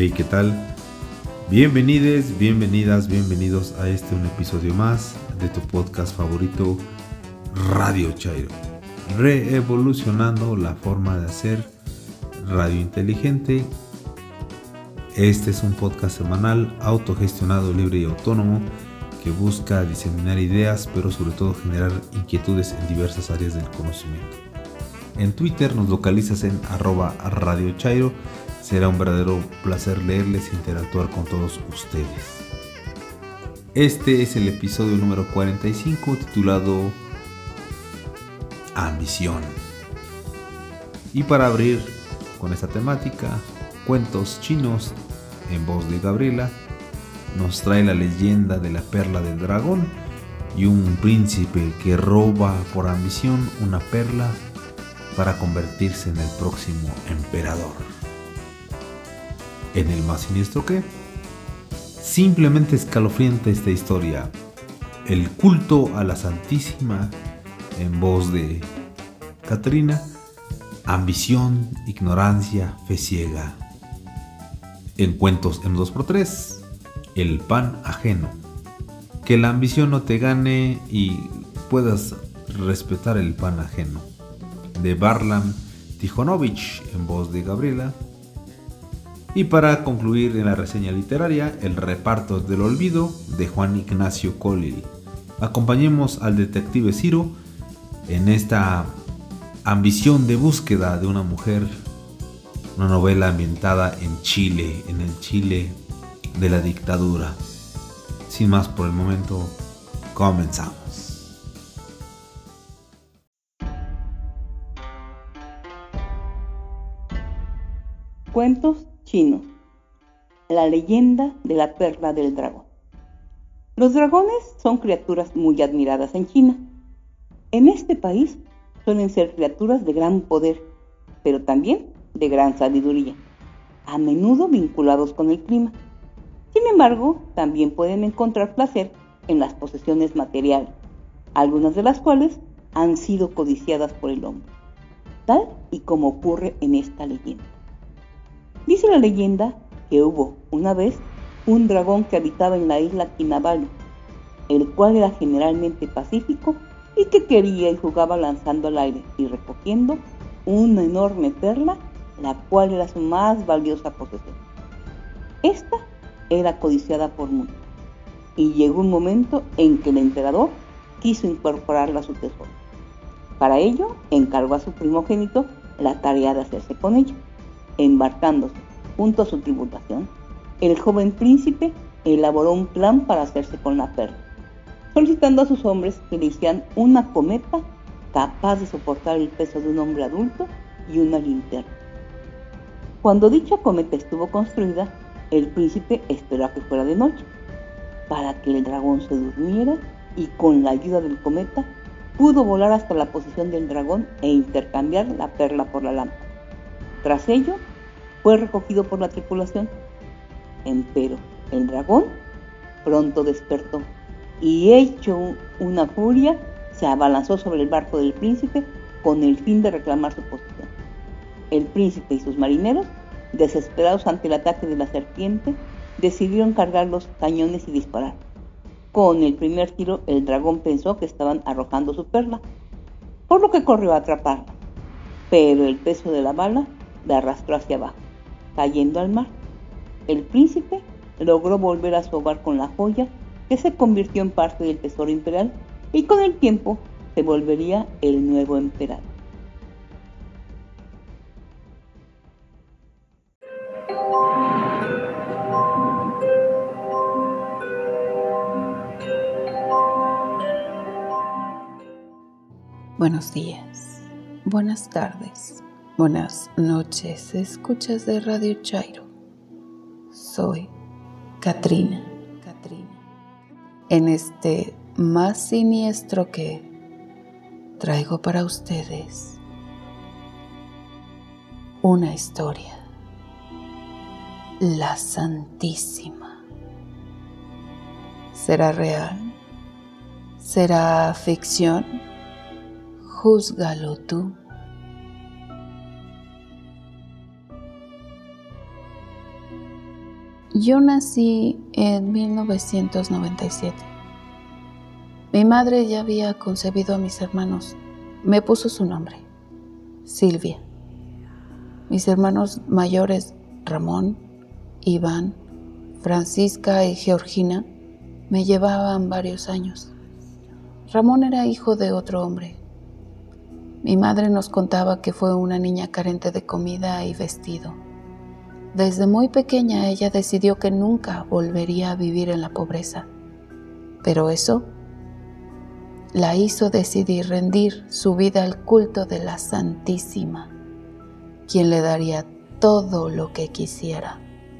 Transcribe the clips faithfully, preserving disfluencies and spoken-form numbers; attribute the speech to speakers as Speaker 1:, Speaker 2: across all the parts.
Speaker 1: Hey, ¿qué tal? Bienvenides, bienvenidas, bienvenidos a este un episodio más de tu podcast favorito, Radio Chairo, reevolucionando la forma de hacer radio inteligente. Este es un podcast semanal, autogestionado, libre y autónomo, que busca diseminar ideas, pero sobre todo generar inquietudes en diversas áreas del conocimiento. En Twitter nos localizas en arroba Radio Chairo. Será un verdadero placer leerles e interactuar con todos ustedes. Este es el episodio número cuarenta y cinco, titulado Ambición. Y para abrir con esta temática, cuentos chinos en voz de Gabriela, nos trae la leyenda de la perla del dragón y un príncipe que roba por ambición una perla para convertirse en el próximo emperador. En el más siniestro que, simplemente escalofriante esta historia, el culto a la Santísima en voz de Catrina, ambición, ignorancia, fe ciega. En cuentos en dos por tres, el pan ajeno, que la ambición no te gane y puedas respetar el pan ajeno, de Varlam Tijonovich en voz de Gabriela. Y para concluir en la reseña literaria, El reparto del olvido, de Juan Ignacio Collil. Acompañemos al detective Ciro en esta ambición de búsqueda de una mujer, una novela ambientada en Chile, en el Chile de la dictadura. Sin más por el momento, comenzamos.
Speaker 2: Cuentos chinos. La leyenda de la perla del dragón. Los dragones son criaturas muy admiradas en China. En este país suelen ser criaturas de gran poder, pero también de gran sabiduría, a menudo vinculados con el clima. Sin embargo, también pueden encontrar placer en las posesiones materiales, algunas de las cuales han sido codiciadas por el hombre, tal y como ocurre en esta leyenda. Dice la leyenda que hubo una vez un dragón que habitaba en la isla Kinabalu, el cual era generalmente pacífico y que quería y jugaba lanzando al aire y recogiendo una enorme perla, la cual era su más valiosa posesión. Esta era codiciada por muchos, y llegó un momento en que el emperador quiso incorporarla a su tesoro. Para ello, encargó a su primogénito la tarea de hacerse con ella. Embarcándose junto a su tripulación, el joven príncipe elaboró un plan para hacerse con la perla, solicitando a sus hombres que le hicieran una cometa capaz de soportar el peso de un hombre adulto y una linterna. Cuando dicha cometa estuvo construida, el príncipe esperó a que fuera de noche, para que el dragón se durmiera, y con la ayuda del cometa pudo volar hasta la posición del dragón e intercambiar la perla por la lámpara. Tras ello, fue recogido por la tripulación. Empero el dragón pronto despertó y, hecho una furia, se abalanzó sobre el barco del príncipe con el fin de reclamar su posición. El príncipe y sus marineros, desesperados ante el ataque de la serpiente, decidieron cargar los cañones y disparar. Con el primer tiro, el dragón pensó que estaban arrojando su perla, por lo que corrió a atraparla, pero el peso de la bala la arrastró hacia abajo, cayendo al mar. El príncipe logró volver a su hogar con la joya, que se convirtió en parte del tesoro imperial, y con el tiempo se volvería el nuevo emperador.
Speaker 3: Buenos días, buenas tardes, buenas noches, escuchas de Radio Chairo. Soy Catrina. Catrina. En este más siniestro que traigo para ustedes una historia, la Santísima. ¿Será real? ¿Será ficción? Júzgalo tú. Yo nací en mil novecientos noventa y siete. Mi madre ya había concebido a mis hermanos. Me puso su nombre, Silvia. Mis hermanos mayores, Ramón, Iván, Francisca y Georgina, me llevaban varios años. Ramón era hijo de otro hombre. Mi madre nos contaba que fue una niña carente de comida y vestido. Desde muy pequeña ella decidió que nunca volvería a vivir en la pobreza. Pero eso la hizo decidir rendir su vida al culto de la Santísima, quien le daría todo lo que quisiera.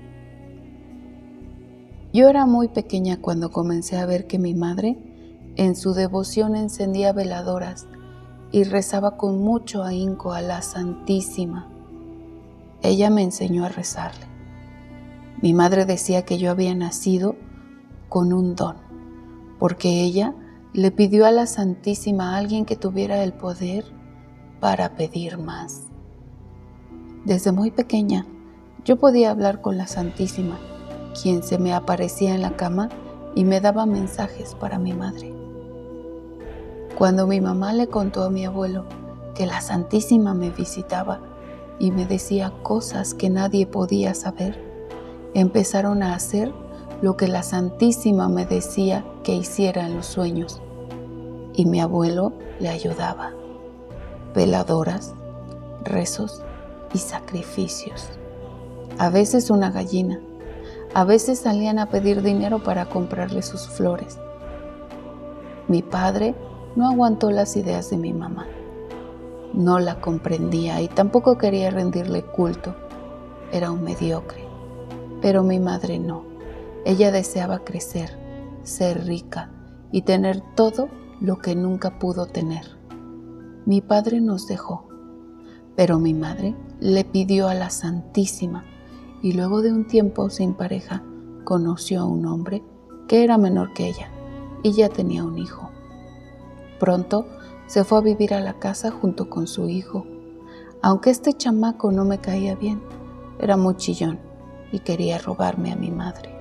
Speaker 3: Yo era muy pequeña cuando comencé a ver que mi madre, en su devoción, encendía veladoras y rezaba con mucho ahínco a la Santísima. Ella me enseñó a rezarle. Mi madre decía que yo había nacido con un don, porque ella le pidió a la Santísima a alguien que tuviera el poder para pedir más. Desde muy pequeña, yo podía hablar con la Santísima, quien se me aparecía en la cama y me daba mensajes para mi madre. Cuando mi mamá le contó a mi abuelo que la Santísima me visitaba y me decía cosas que nadie podía saber, empezaron a hacer lo que la Santísima me decía que hiciera en los sueños, y mi abuelo le ayudaba. Veladoras, rezos y sacrificios. A veces una gallina, a veces salían a pedir dinero para comprarle sus flores. Mi padre no aguantó las ideas de mi mamá. No la comprendía y tampoco quería rendirle culto. Era un mediocre. Pero mi madre no. Ella deseaba crecer, ser rica y tener todo lo que nunca pudo tener. Mi padre nos dejó, pero mi madre le pidió a la Santísima y luego de un tiempo sin pareja conoció a un hombre que era menor que ella y ya tenía un hijo. Pronto se fue a vivir a la casa junto con su hijo, aunque este chamaco no me caía bien, era muy chillón y quería robarme a mi madre.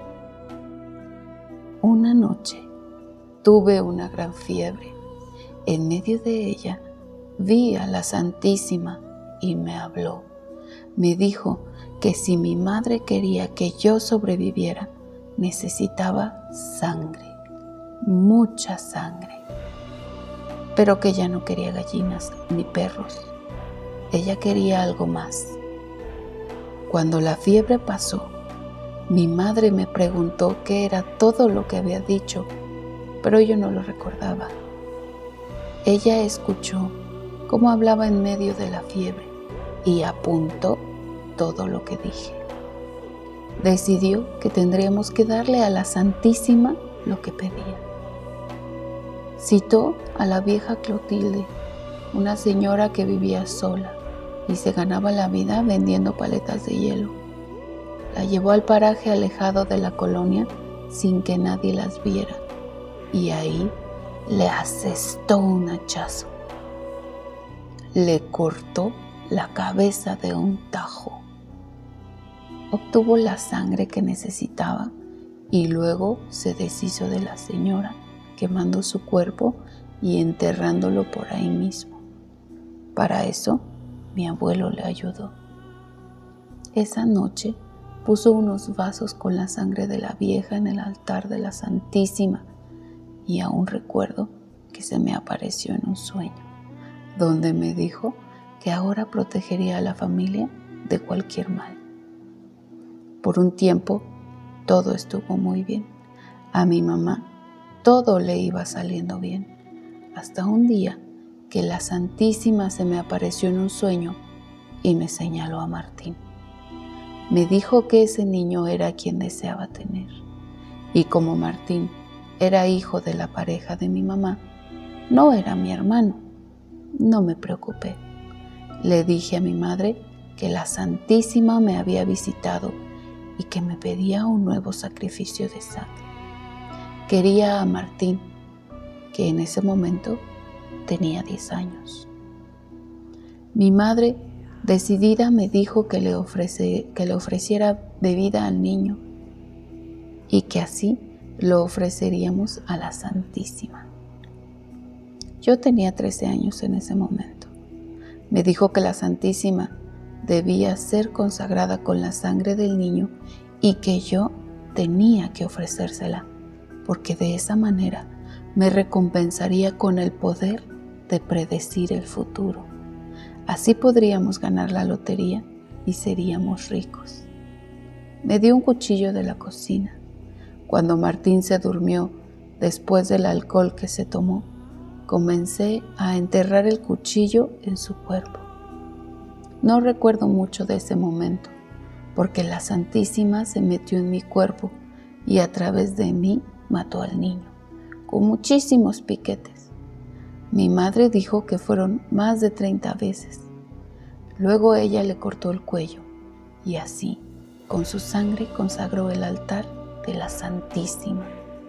Speaker 3: Una noche tuve una gran fiebre. En medio de ella vi a la Santísima y me habló. Me dijo que si mi madre quería que yo sobreviviera, necesitaba sangre, mucha sangre. Pero que ella no quería gallinas ni perros. Ella quería algo más. Cuando la fiebre pasó, mi madre me preguntó qué era todo lo que había dicho, pero yo no lo recordaba. Ella escuchó cómo hablaba en medio de la fiebre y apuntó todo lo que dije. Decidió que tendríamos que darle a la Santísima lo que pedía. Citó a la vieja Clotilde, una señora que vivía sola y se ganaba la vida vendiendo paletas de hielo. La llevó al paraje alejado de la colonia sin que nadie las viera y ahí le asestó un hachazo. Le cortó la cabeza de un tajo. Obtuvo la sangre que necesitaba y luego se deshizo de la señora, quemando su cuerpo y enterrándolo por ahí mismo. Para eso, mi abuelo le ayudó. Esa noche puso unos vasos con la sangre de la vieja en el altar de la Santísima y aún recuerdo que se me apareció en un sueño, donde me dijo que ahora protegería a la familia de cualquier mal. Por un tiempo, todo estuvo muy bien. A mi mamá todo le iba saliendo bien, hasta un día que la Santísima se me apareció en un sueño y me señaló a Martín. Me dijo que ese niño era quien deseaba tener, y como Martín era hijo de la pareja de mi mamá, no era mi hermano. No me preocupé. Le dije a mi madre que la Santísima me había visitado y que me pedía un nuevo sacrificio de sangre. Quería a Martín, que en ese momento tenía diez años. Mi madre, decidida, me dijo que le, ofrece, que le ofreciera bebida al niño y que así lo ofreceríamos a la Santísima. Yo tenía trece años en ese momento. Me dijo que la Santísima debía ser consagrada con la sangre del niño y que yo tenía que ofrecérsela, porque de esa manera me recompensaría con el poder de predecir el futuro. Así podríamos ganar la lotería y seríamos ricos. Me dio un cuchillo de la cocina. Cuando Martín se durmió después del alcohol que se tomó, comencé a enterrar el cuchillo en su cuerpo. No recuerdo mucho de ese momento, porque la Santísima se metió en mi cuerpo y a través de mí mató al niño, con muchísimos piquetes. Mi madre dijo que fueron más de treinta veces. Luego ella le cortó el cuello y así, con su sangre, consagró el altar de la Santísima.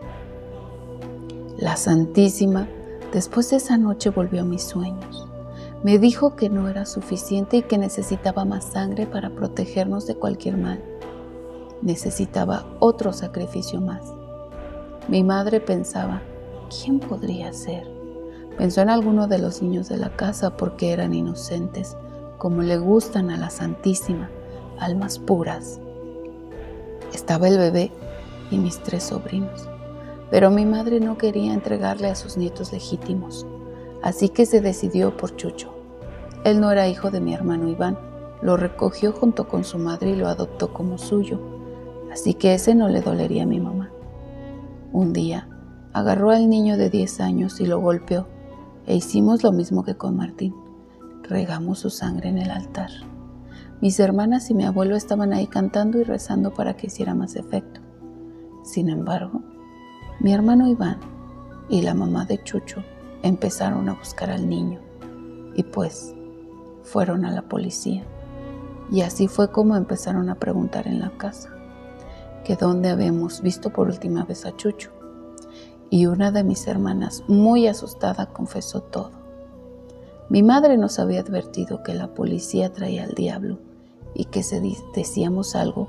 Speaker 3: La Santísima, después de esa noche, volvió a mis sueños. Me dijo que no era suficiente y que necesitaba más sangre para protegernos de cualquier mal. Necesitaba otro sacrificio más. Mi madre pensaba, ¿quién podría ser? Pensó en alguno de los niños de la casa porque eran inocentes, como le gustan a la Santísima, almas puras. Estaba el bebé y mis tres sobrinos, pero mi madre no quería entregarle a sus nietos legítimos, así que se decidió por Chucho. Él no era hijo de mi hermano Iván, lo recogió junto con su madre y lo adoptó como suyo, así que ese no le dolería a mi mamá. Un día agarró al niño de diez años y lo golpeó, e hicimos lo mismo que con Martín. Regamos su sangre en el altar. Mis hermanas y mi abuelo estaban ahí cantando y rezando para que hiciera más efecto. Sin embargo, mi hermano Iván y la mamá de Chucho empezaron a buscar al niño y pues fueron a la policía. Y así fue como empezaron a preguntar en la casa que dónde habíamos visto por última vez a Chucho. Y una de mis hermanas, muy asustada, confesó todo. Mi madre nos había advertido que la policía traía al diablo y que si decíamos algo,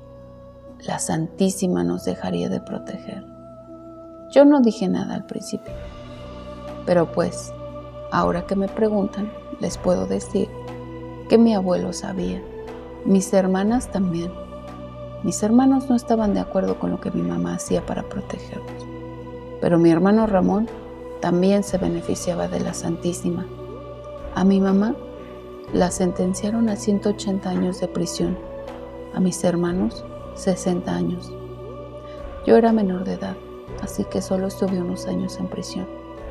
Speaker 3: la Santísima nos dejaría de proteger. Yo no dije nada al principio, pero pues, ahora que me preguntan, les puedo decir que mi abuelo sabía, mis hermanas también. Mis hermanos no estaban de acuerdo con lo que mi mamá hacía para protegernos, pero mi hermano Ramón también se beneficiaba de la Santísima. A mi mamá la sentenciaron a ciento ochenta años de prisión, a mis hermanos sesenta años. Yo era menor de edad, así que solo estuve unos años en prisión.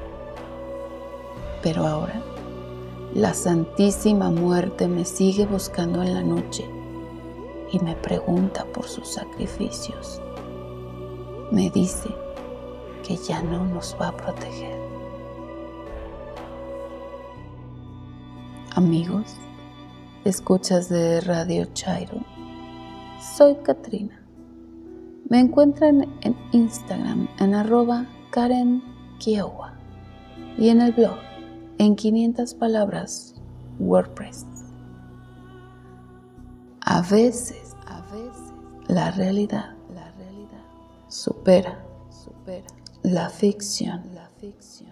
Speaker 3: Pero ahora, la Santísima Muerte me sigue buscando en la noche y me pregunta por sus sacrificios. Me dice que ya no nos va a proteger. Amigos, escuchas de Radio Chairo. Soy Katrina. Me encuentran en Instagram en arroba Karen Kiowa y en el blog en quinientas palabras WordPress. A veces, a veces, la realidad, la realidad supera, supera la ficción, la ficción.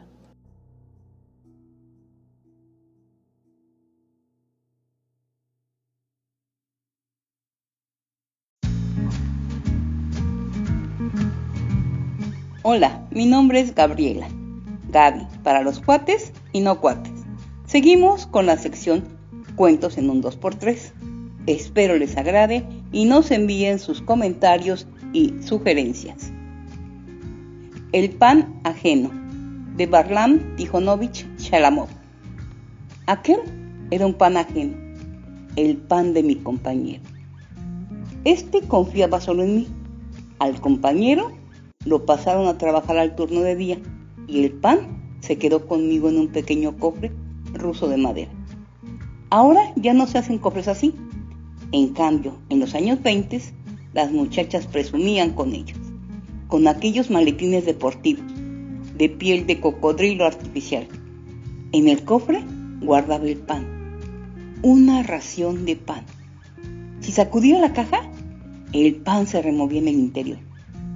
Speaker 2: Hola, mi nombre es Gabriela, Gaby, para los cuates y no cuates. Seguimos con la sección Cuentos en un dos por tres. Espero les agrade y nos envíen sus comentarios y sugerencias. El pan ajeno, de Varlam Tijonovich Shalamov. Aquel era un pan ajeno, el pan de mi compañero. Este confiaba solo en mí. Al compañero lo pasaron a trabajar al turno de día y el pan se quedó conmigo en un pequeño cofre ruso de madera. Ahora ya no se hacen cofres así. En cambio, en los años veinte, las muchachas presumían con ellos, con aquellos maletines deportivos, de piel de cocodrilo artificial. En el cofre guardaba el pan, una ración de pan. Si sacudía la caja, el pan se removía en el interior.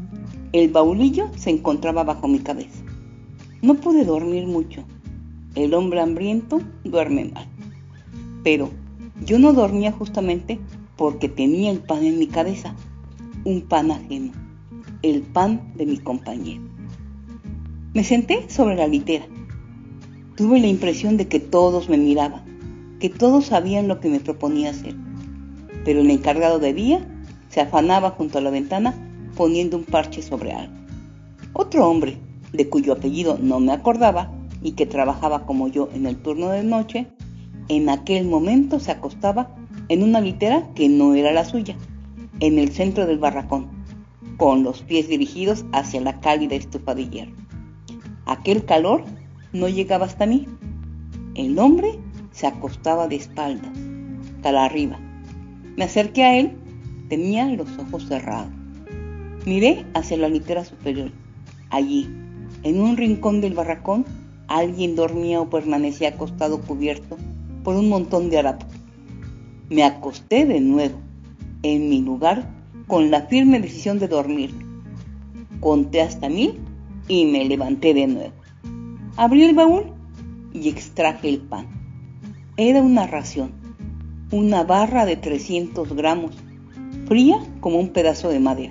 Speaker 2: El baulillo se encontraba bajo mi cabeza. No pude dormir mucho. El hombre hambriento duerme mal. Pero yo no dormía justamente porque tenía el pan en mi cabeza. Un pan ajeno. El pan de mi compañero. Me senté sobre la litera. Tuve la impresión de que todos me miraban, que todos sabían lo que me proponía hacer. Pero el encargado de día se afanaba junto a la ventana poniendo un parche sobre algo. Otro hombre, de cuyo apellido no me acordaba y que trabajaba como yo en el turno de noche, en aquel momento se acostaba en una litera que no era la suya, en el centro del barracón, con los pies dirigidos hacia la cálida estufa de hierro. Aquel calor no llegaba hasta mí. El hombre se acostaba de espaldas, cara arriba. Me acerqué a él, tenía los ojos cerrados. Miré hacia la litera superior. Allí, en un rincón del barracón, alguien dormía o permanecía acostado cubierto por un montón de harapos. Me acosté de nuevo, en mi lugar, con la firme decisión de dormir. Conté hasta mil y me levanté de nuevo. Abrí el baúl y extraje el pan. Era una ración, una barra de trescientos gramos, fría como un pedazo de madera.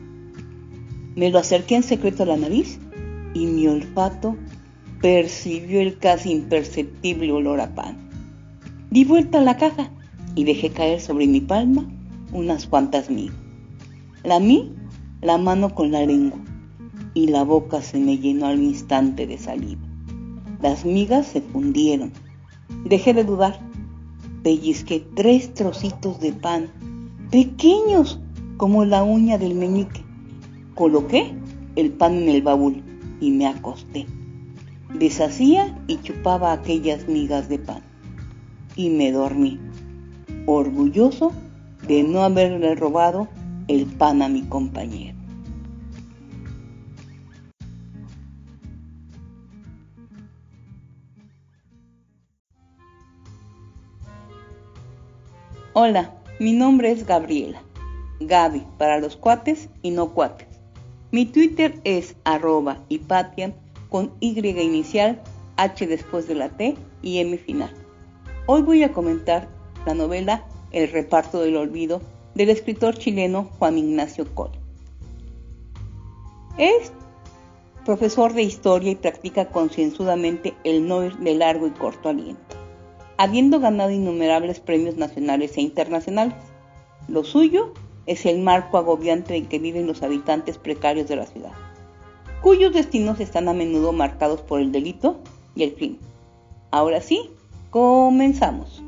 Speaker 2: Me lo acerqué en secreto a la nariz y mi olfato percibió el casi imperceptible olor a pan. Di vuelta a la caja y dejé caer sobre mi palma unas cuantas migas. Lamí la mano con la lengua y la boca se me llenó al instante de saliva. Las migas se fundieron. Dejé de dudar. Pellizqué tres trocitos de pan, pequeños como la uña del meñique. Coloqué el pan en el baúl y me acosté. Deshacía y chupaba aquellas migas de pan. Y me dormí, orgulloso de no haberle robado el pan a mi compañero. Hola, mi nombre es Gabriela. Gaby para los cuates y no cuates. Mi Twitter es arroba Hipatia con Y inicial, H después de la T y M final. Hoy voy a comentar la novela El reparto del olvido del escritor chileno Juan Ignacio Coll. Es profesor de historia y practica concienzudamente el no ir de largo y corto aliento, habiendo ganado innumerables premios nacionales e internacionales. Lo suyo es el marco agobiante en que viven los habitantes precarios de la ciudad, cuyos destinos están a menudo marcados por el delito y el crimen. Ahora sí, comenzamos.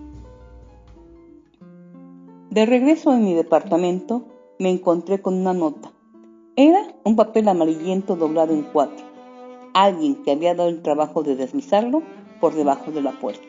Speaker 2: De regreso en mi departamento, me encontré con una nota. Era un papel amarillento doblado en cuatro. Alguien que había dado el trabajo de deslizarlo por debajo de la puerta.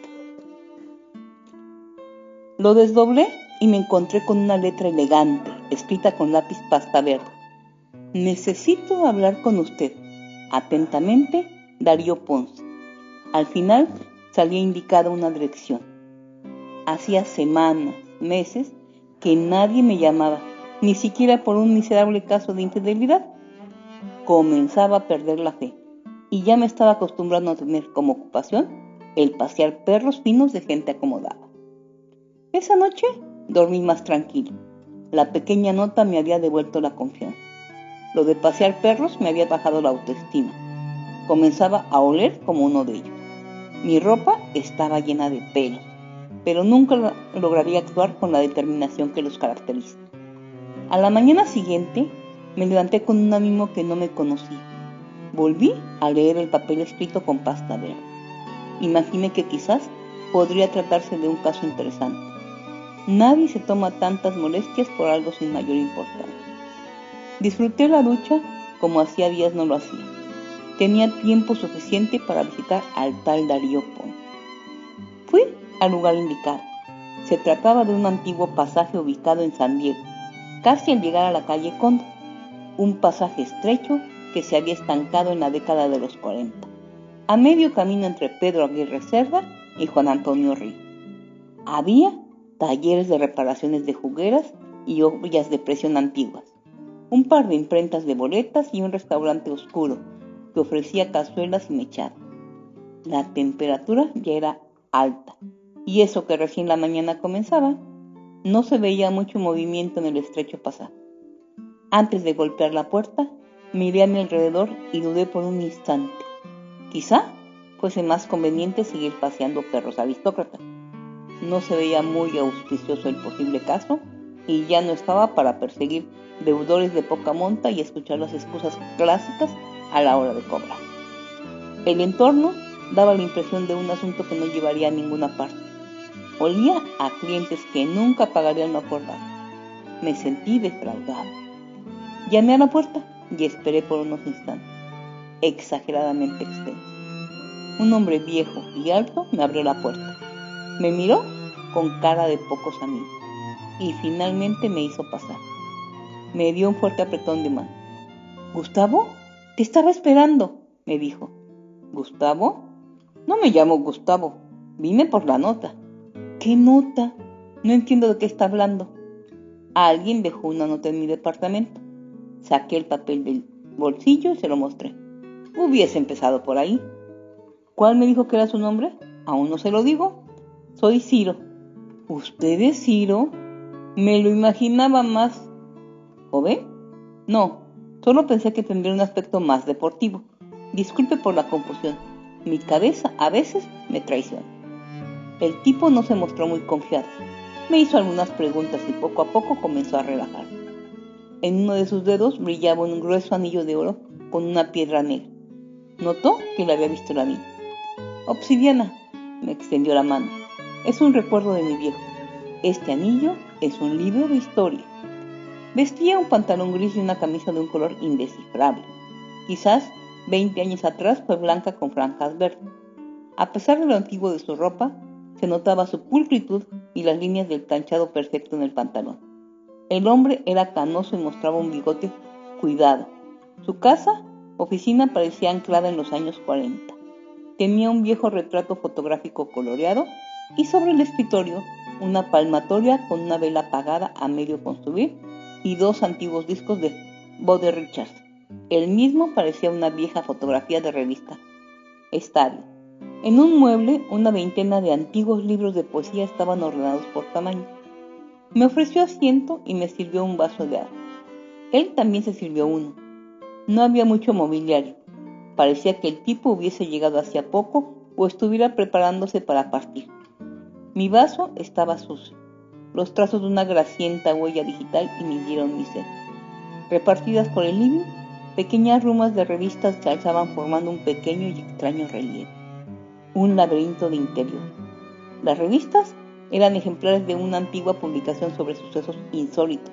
Speaker 2: Lo desdoblé y me encontré con una letra elegante, escrita con lápiz pasta verde. Necesito hablar con usted. Atentamente, Darío Ponce. Al final salía indicada una dirección. Hacía semanas, meses, que nadie me llamaba, ni siquiera por un miserable caso de infidelidad. Comenzaba a perder la fe, y ya me estaba acostumbrando a tener como ocupación el pasear perros finos de gente acomodada. Esa noche dormí más tranquilo. La pequeña nota me había devuelto la confianza. Lo de pasear perros me había bajado la autoestima. Comenzaba a oler como uno de ellos. Mi ropa estaba llena de pelos, pero nunca lograría actuar con la determinación que los caracteriza. A la mañana siguiente me levanté con un ánimo que no me conocía. Volví a leer el papel escrito con pasta verde. Imaginé que quizás podría tratarse de un caso interesante. Nadie se toma tantas molestias por algo sin mayor importancia. Disfruté la ducha como hacía días no lo hacía. Tenía tiempo suficiente para visitar al tal Darío Ponce. Fui al lugar indicado. Se trataba de un antiguo pasaje ubicado en San Diego, casi al llegar a la calle Conde, un pasaje estrecho que se había estancado en la década de los cuarenta, a medio camino entre Pedro Aguirre Cerda y Juan Antonio Ríos. Había talleres de reparaciones de jugueras y ollas de presión antiguas. un par de imprentas de boletas y un restaurante oscuro que ofrecía cazuelas y mechado. La temperatura ya era alta, y eso que recién la mañana comenzaba, no se veía mucho movimiento en el estrecho pasaje. Antes de golpear la puerta, miré a mi alrededor y dudé por un instante. Quizá fuese más conveniente seguir paseando perros aristócratas. No se veía muy auspicioso el posible caso y ya no estaba para perseguir deudores de poca monta y escuchar las excusas clásicas a la hora de cobrar. El entorno daba la impresión de un asunto que no llevaría a ninguna parte. Olía a clientes que nunca pagarían lo acordado. Me sentí defraudado. Llamé a la puerta y esperé por unos instantes, exageradamente extensos. Un hombre viejo y alto me abrió la puerta. Me miró con cara de pocos amigos y finalmente me hizo pasar. Me dio un fuerte apretón de mano. «¿Gustavo? Te estaba esperando», me dijo. «¿Gustavo? No me llamo Gustavo. Vine por la nota». «¿Qué nota? No entiendo de qué está hablando». «Alguien dejó una nota en mi departamento». Saqué el papel del bolsillo y se lo mostré. «Hubiese empezado por ahí». «¿Cuál me dijo que era su nombre?» «Aún no se lo digo». «Soy Ciro». «¿Usted es Ciro?» Me lo imaginaba más joven. No, solo pensé que tendría un aspecto más deportivo. Disculpe por la confusión. Mi cabeza a veces me traiciona. El tipo no se mostró muy confiado. Me hizo algunas preguntas y poco a poco comenzó a relajar. En uno de sus dedos brillaba un grueso anillo de oro con una piedra negra. Notó que le había visto la vida. «Obsidiana», me extendió la mano. «Es un recuerdo de mi viejo. Este anillo es un libro de historia». Vestía un pantalón gris y una camisa de un color indescifrable. Quizás veinte años atrás fue blanca con franjas verdes. A pesar de lo antiguo de su ropa, se notaba su pulcritud y las líneas del planchado perfecto en el pantalón. El hombre era canoso y mostraba un bigote cuidado. Su casa, oficina, parecía anclada en los años cuarenta. Tenía un viejo retrato fotográfico coloreado y sobre el escritorio una palmatoria con una vela apagada a medio consumir y dos antiguos discos de Bode Richards. El mismo parecía una vieja fotografía de revista Estadio. En un mueble, una veintena de antiguos libros de poesía estaban ordenados por tamaño. Me ofreció asiento y me sirvió un vaso de agua. Él también se sirvió uno. No había mucho mobiliario. Parecía que el tipo hubiese llegado hacía poco o estuviera preparándose para partir. Mi vaso estaba sucio. Los trazos de una grasienta huella digital inhibieron mi sed. Repartidas por el living, pequeñas rumas de revistas se alzaban formando un pequeño y extraño relieve. Un laberinto de interior. Las revistas eran ejemplares de una antigua publicación sobre sucesos insólitos.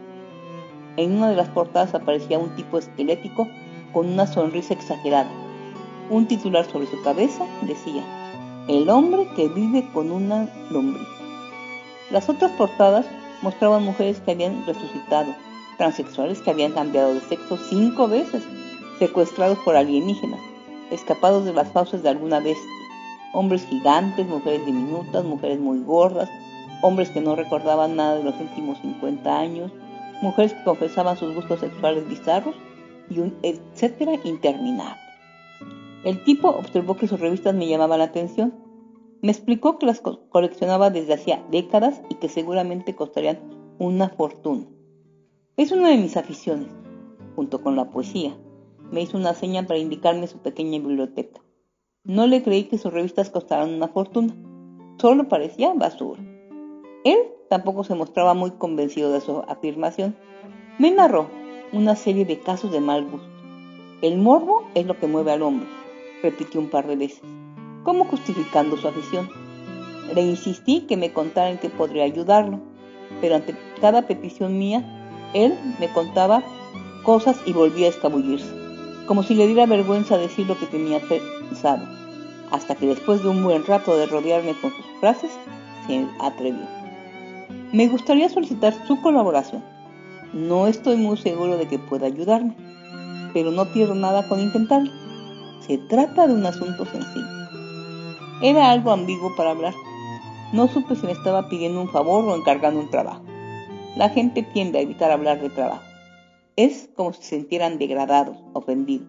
Speaker 2: En una de las portadas aparecía un tipo esquelético con una sonrisa exagerada. Un titular sobre su cabeza decía: «El hombre que vive con una lombriz». Las otras portadas mostraban mujeres que habían resucitado, transexuales que habían cambiado de sexo cinco veces, secuestrados por alienígenas, escapados de las fauces de alguna bestia, hombres gigantes, mujeres diminutas, mujeres muy gordas, hombres que no recordaban nada de los últimos cincuenta años, mujeres que confesaban sus gustos sexuales bizarros y un etcétera interminable. El tipo observó que sus revistas me llamaban la atención. Me explicó que las co- coleccionaba desde hacía décadas y que seguramente costarían una fortuna. Es una de mis aficiones, junto con la poesía. Me hizo una seña para indicarme su pequeña biblioteca. No le creí que sus revistas costaran una fortuna. Solo parecía basura. Él tampoco se mostraba muy convencido de su afirmación. Me narró una serie de casos de mal gusto. El morbo es lo que mueve al hombre, repitió un par de veces, como justificando su afición. Le insistí que me contara en qué podría ayudarlo, pero ante cada petición mía, él me contaba cosas y volvía a escabullirse, como si le diera vergüenza decir lo que tenía pensado, hasta que después de un buen rato de rodearme con sus frases, se atrevió. Me gustaría solicitar su colaboración. No estoy muy seguro de que pueda ayudarme, pero no pierdo nada con intentarlo. Se trata de un asunto sencillo. Era algo ambiguo para hablar. No supe si me estaba pidiendo un favor o encargando un trabajo. La gente tiende a evitar hablar de trabajo. Es como si se sintieran degradados, ofendidos.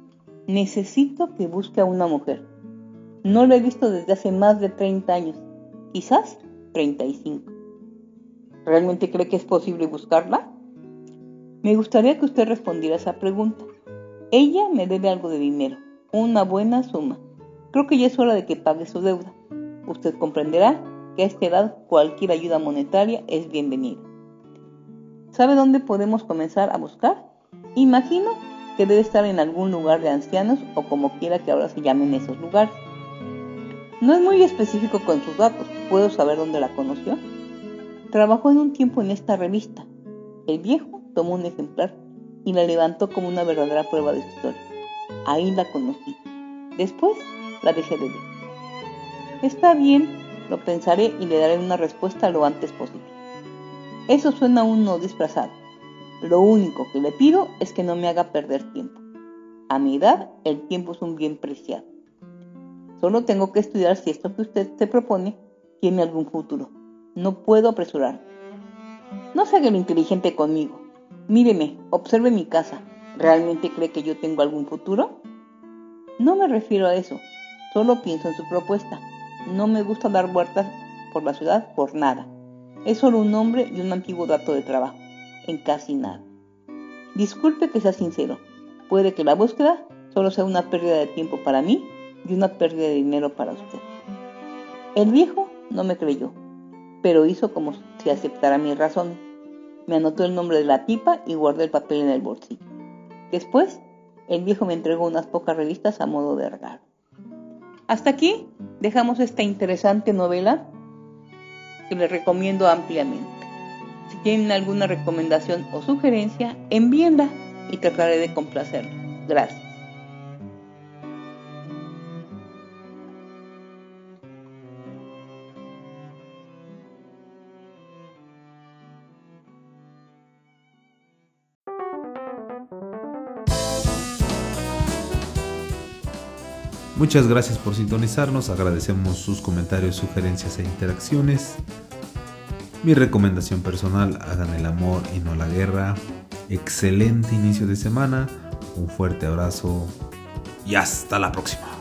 Speaker 2: Necesito que busque a una mujer. No la he visto desde hace más de treinta años, quizás treinta y cinco. ¿Realmente cree que es posible buscarla? Me gustaría que usted respondiera a esa pregunta. Ella me debe algo de dinero, una buena suma. Creo que ya es hora de que pague su deuda. Usted comprenderá que a esta edad cualquier ayuda monetaria es bienvenida. ¿Sabe dónde podemos comenzar a buscar? Imagino que debe estar en algún lugar de ancianos o como quiera que ahora se llamen esos lugares. No es muy específico con sus datos. ¿Puedo saber dónde la conoció? Trabajó en un tiempo en esta revista. El viejo tomó un ejemplar y la levantó como una verdadera prueba de su historia. Ahí la conocí. Después la dejé de ver. Está bien, lo pensaré y le daré una respuesta lo antes posible. Eso suena a un no disfrazado. Lo único que le pido es que no me haga perder tiempo. A mi edad, el tiempo es un bien preciado. Solo tengo que estudiar si esto que usted se propone tiene algún futuro. No puedo apresurar. No se haga lo inteligente conmigo. Míreme, observe mi casa. ¿Realmente cree que yo tengo algún futuro? No me refiero a eso. Solo pienso en su propuesta. No me gusta dar vueltas por la ciudad por nada. Es solo un nombre y un antiguo dato de trabajo. En casi nada. Disculpe que sea sincero. Puede que la búsqueda solo sea una pérdida de tiempo para mí y una pérdida de dinero para usted. El viejo no me creyó, pero hizo como si aceptara mis razones. Me anotó el nombre de la tipa y guardé el papel en el bolsillo. Después, el viejo me entregó unas pocas revistas a modo de regalo. Hasta aquí dejamos esta interesante novela que les recomiendo ampliamente. Si tienen alguna recomendación o sugerencia, envíenla y trataré de complacerla. Gracias.
Speaker 1: Muchas gracias por sintonizarnos, agradecemos sus comentarios, sugerencias e interacciones. Mi recomendación personal, hagan el amor y no la guerra. Excelente inicio de semana, un fuerte abrazo y hasta la próxima.